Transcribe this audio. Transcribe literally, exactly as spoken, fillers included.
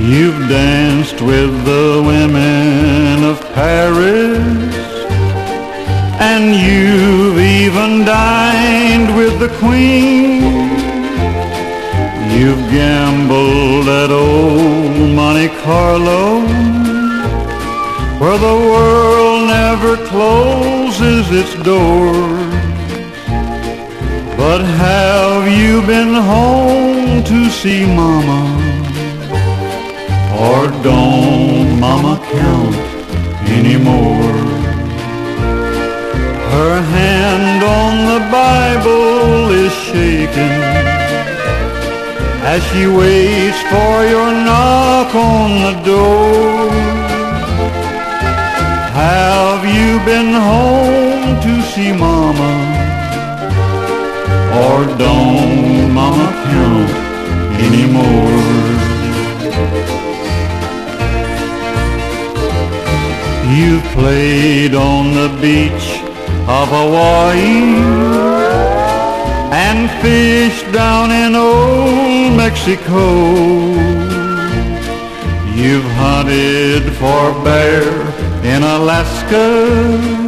You've danced with the women of Paris, and you've even dined with the Queen. You've gambled at old Monte Carlo, where the world never closes its doors. But have you been home to see Mama? Or don't Mama count anymore? Her hand on the Bible is shaking as she waits for your knock on the door. Have you been home to see Mama? Or don't Mama count anymore? You've played on the beach of Hawaii and fished down in old Mexico. You've hunted for bear in Alaska